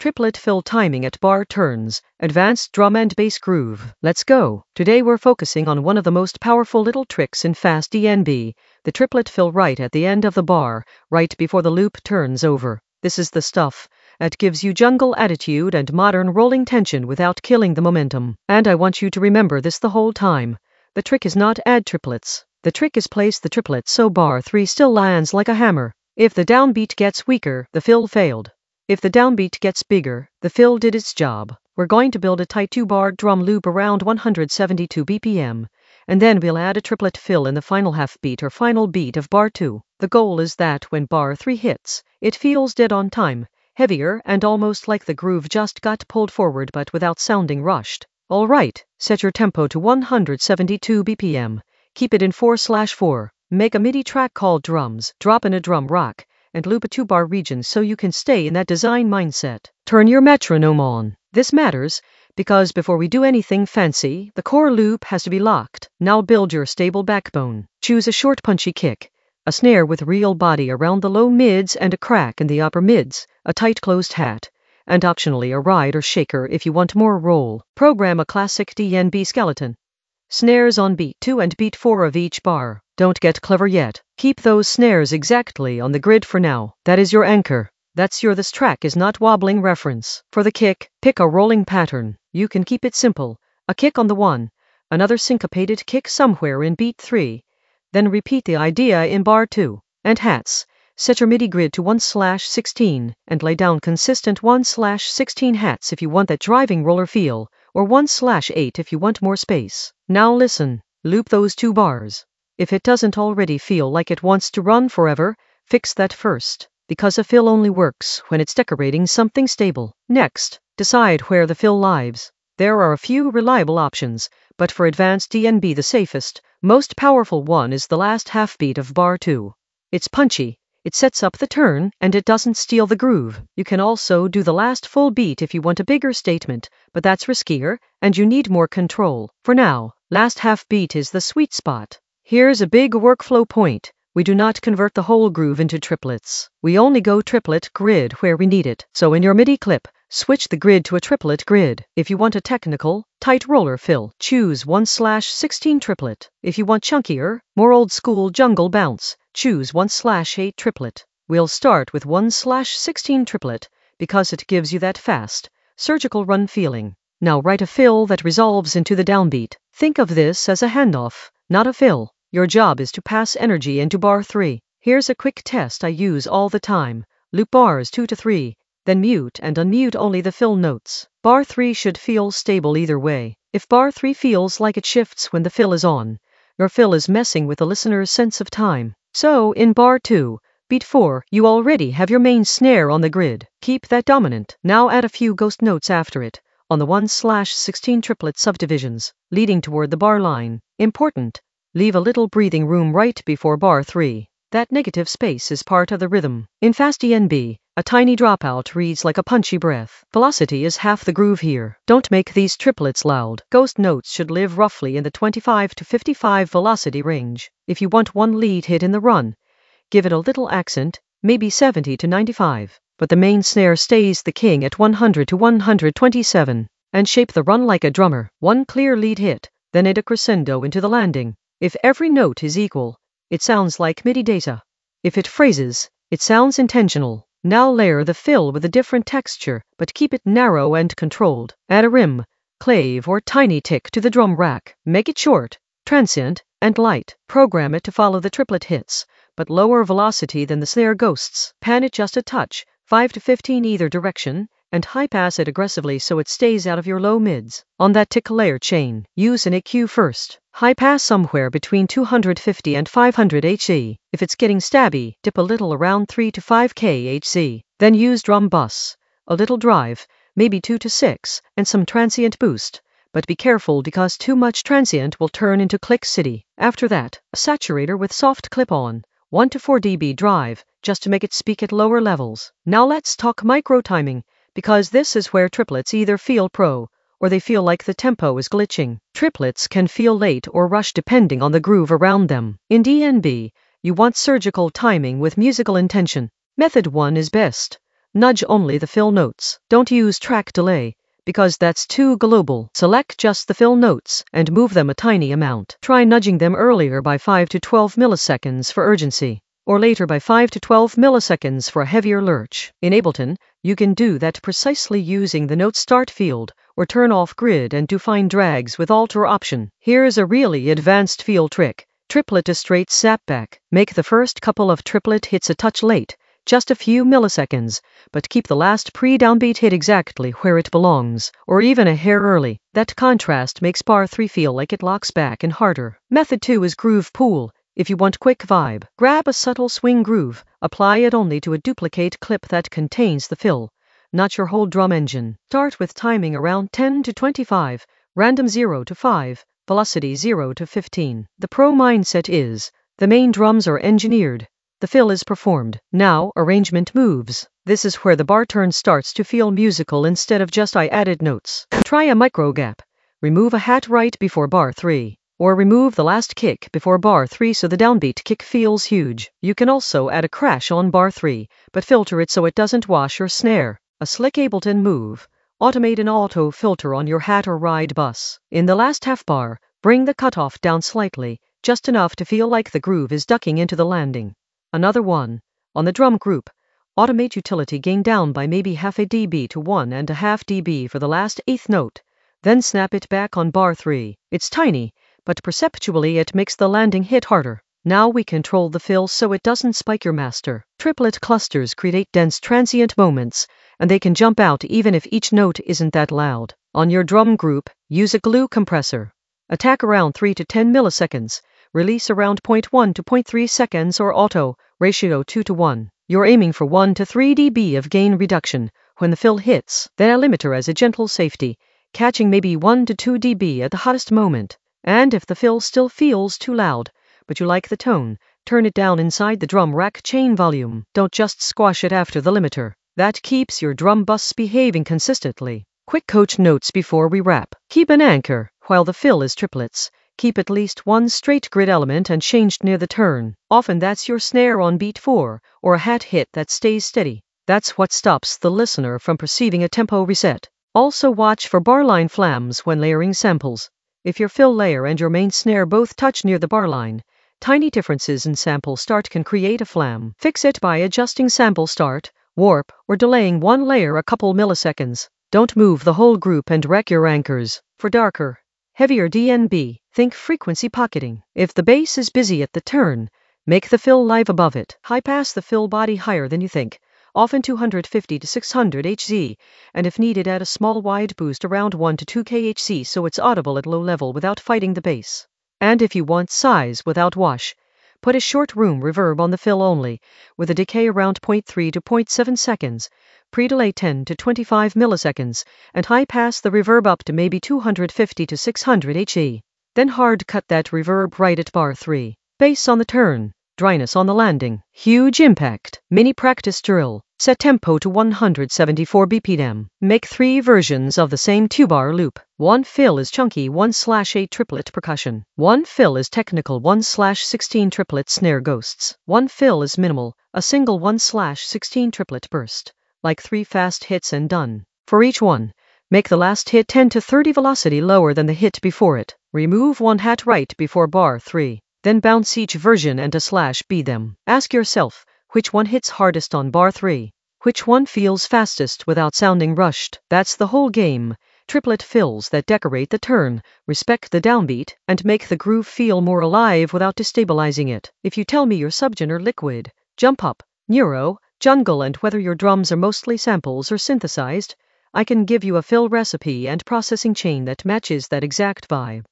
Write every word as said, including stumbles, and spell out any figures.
Triplet fill timing at bar turns, advanced drum and bass groove. Let's go. Today we're focusing on one of the most powerful little tricks in fast D N B, the triplet fill right at the end of the bar, right before the loop turns over. This is the stuff that gives you jungle attitude and modern rolling tension without killing the momentum. And I want you to remember this the whole time. The trick is not add triplets. The trick is place the triplet so bar three still lands like a hammer. If the downbeat gets weaker, the fill failed. If the downbeat gets bigger, the fill did its job. We're going to build a tight two-bar drum loop around one hundred seventy-two B P M, and then we'll add a triplet fill in the final half beat or final beat of bar two. The goal is that when bar three hits, it feels dead on time, heavier and almost like the groove just got pulled forward but without sounding rushed. Alright, set your tempo to one hundred seventy-two B P M. Keep it in four slash four. Make a MIDI track called drums, drop in a drum rack, and loop a two-bar region so you can stay in that design mindset. Turn your metronome on. This matters, because before we do anything fancy, the core loop has to be locked. Now build your stable backbone. Choose a short punchy kick, a snare with real body around the low mids and a crack in the upper mids, a tight closed hat, and optionally a ride or shaker if you want more roll. Program a classic D N B skeleton. Snares on beat two and beat four of each bar. Don't get clever yet. Keep those snares exactly on the grid for now. That is your anchor. That's your this track is not wobbling reference. For the kick, pick a rolling pattern. You can keep it simple. A kick on the one, another syncopated kick somewhere in beat three. Then repeat the idea in bar two. And hats. Set your MIDI grid to one slash sixteen and lay down consistent one slash sixteen hats if you want that driving roller feel, or one slash eight if you want more space. Now listen. Loop those two bars. If it doesn't already feel like it wants to run forever, fix that first, because a fill only works when it's decorating something stable. Next, decide where the fill lives. There are a few reliable options, but for advanced D N B the safest, most powerful one is the last half beat of bar two. It's punchy, it sets up the turn, and it doesn't steal the groove. You can also do the last full beat if you want a bigger statement, but that's riskier, and you need more control. For now, last half beat is the sweet spot. Here's a big workflow point. We do not convert the whole groove into triplets. We only go triplet grid where we need it. So in your MIDI clip, switch the grid to a triplet grid. If you want a technical, tight roller fill, choose one slash sixteen triplet. If you want chunkier, more old school jungle bounce, choose one slash eight triplet. We'll start with one slash sixteen triplet because it gives you that fast, surgical run feeling. Now write a fill that resolves into the downbeat. Think of this as a handoff, not a fill. Your job is to pass energy into bar three. Here's a quick test I use all the time. Loop bars two to three, then mute and unmute only the fill notes. Bar three should feel stable either way. If bar three feels like it shifts when the fill is on, your fill is messing with the listener's sense of time. So, in bar two, beat four, you already have your main snare on the grid. Keep that dominant. Now add a few ghost notes after it, on the one slash sixteen triplet subdivisions, leading toward the bar line. Important. Leave a little breathing room right before bar three. That negative space is part of the rhythm. In fast D N B, a tiny dropout reads like a punchy breath. Velocity is half the groove here. Don't make these triplets loud. Ghost notes should live roughly in the twenty-five to fifty-five velocity range. If you want one lead hit in the run, give it a little accent, maybe seventy to ninety-five. But the main snare stays the king at one hundred to one hundred twenty-seven. And shape the run like a drummer. One clear lead hit, then add a crescendo into the landing. If every note is equal, it sounds like MIDI data. If it phrases, it sounds intentional. Now layer the fill with a different texture, but keep it narrow and controlled. Add a rim, clave or tiny tick to the drum rack. Make it short, transient, and light. Program it to follow the triplet hits, but lower velocity than the snare ghosts. Pan it just a touch, five to fifteen either direction, and high pass it aggressively so it stays out of your low mids. On that tick layer chain, use an E Q first. High pass somewhere between two hundred fifty and five hundred hertz. If it's getting stabby, dip a little around three to five kilohertz. Then use drum bus, a little drive, maybe two to six, and some transient boost. But be careful because too much transient will turn into click city. After that, a saturator with soft clip-on, one to four decibel drive, just to make it speak at lower levels. Now let's talk micro timing, because this is where triplets either feel pro, or they feel like the tempo is glitching. Triplets can feel late or rush depending on the groove around them. In D N B, you want surgical timing with musical intention. Method one is best. Nudge only the fill notes. Don't use track delay, because that's too global. Select just the fill notes and move them a tiny amount. Try nudging them earlier by five to twelve milliseconds for urgency, or later by five to twelve milliseconds for a heavier lurch. In Ableton, you can do that precisely using the Note Start field, or turn off grid and do fine drags with Alter option. Here's a really advanced feel trick. Triplet to straight snapback. Make the first couple of triplet hits a touch late, just a few milliseconds, but keep the last pre-downbeat hit exactly where it belongs, or even a hair early. That contrast makes bar three feel like it locks back and harder. Method two is groove pool. If you want quick vibe, grab a subtle swing groove, apply it only to a duplicate clip that contains the fill, not your whole drum engine. Start with timing around ten to twenty-five, random zero to five, velocity zero to fifteen. The pro mindset is, the main drums are engineered, the fill is performed. Now, arrangement moves. This is where the bar turn starts to feel musical instead of just I added notes. Try a micro gap. Remove a hat right before bar three. Or remove the last kick before bar three so the downbeat kick feels huge. You can also add a crash on bar three, but filter it so it doesn't wash your snare. A slick Ableton move. Automate an auto filter on your hat or ride bus. In the last half bar, bring the cutoff down slightly, just enough to feel like the groove is ducking into the landing. Another one. On the drum group, automate utility gain down by maybe half a dB to one and a half dB for the last eighth note. Then snap it back on bar three. It's tiny, but perceptually it makes the landing hit harder. Now we control the fill so it doesn't spike your master. Triplet clusters create dense transient moments, and they can jump out even if each note isn't that loud. On your drum group, use a glue compressor. Attack around three to ten milliseconds, release around zero point one to zero point three seconds or auto, ratio two to one. You're aiming for one to three dB of gain reduction when the fill hits, then a limiter as a gentle safety, catching maybe one to two dB at the hottest moment. And if the fill still feels too loud, but you like the tone, turn it down inside the drum rack chain volume. Don't just squash it after the limiter. That keeps your drum bus behaving consistently. Quick coach notes before we wrap. Keep an anchor. While the fill is triplets, keep at least one straight grid element and changed near the turn. Often that's your snare on beat four, or a hat hit that stays steady. That's what stops the listener from perceiving a tempo reset. Also watch for barline flams when layering samples. If your fill layer and your main snare both touch near the bar line, tiny differences in sample start can create a flam. Fix it by adjusting sample start, warp, or delaying one layer a couple milliseconds. Don't move the whole group and wreck your anchors. For darker, heavier D N B, think frequency pocketing. If the bass is busy at the turn, make the fill live above it. High pass the fill body higher than you think, often two hundred fifty to six hundred hertz, and if needed add a small wide boost around one to two kilohertz so it's audible at low level without fighting the bass. And if you want size without wash, put a short room reverb on the fill only, with a decay around zero point three to zero point seven seconds, pre-delay ten to twenty-five milliseconds, and high pass the reverb up to maybe two hundred fifty to six hundred hertz. Then hard cut that reverb right at bar three. Bass on the turn. Dryness on the landing. Huge impact. Mini practice drill. Set tempo to one hundred seventy-four B P M. Make three versions of the same two-bar loop. One fill is chunky one slash eight triplet percussion. One fill is technical one slash sixteen triplet snare ghosts. One fill is minimal, a single one slash sixteen triplet burst. Like three fast hits and done. For each one, make the last hit ten to thirty velocity lower than the hit before it. Remove one hat right before bar three. Then bounce each version and a slash B them. Ask yourself, which one hits hardest on bar three? Which one feels fastest without sounding rushed? That's the whole game. Triplet fills that decorate the turn, respect the downbeat, and make the groove feel more alive without destabilizing it. If you tell me you're Subgen or Liquid, Jump Up, Neuro, Jungle, and whether your drums are mostly samples or synthesized, I can give you a fill recipe and processing chain that matches that exact vibe.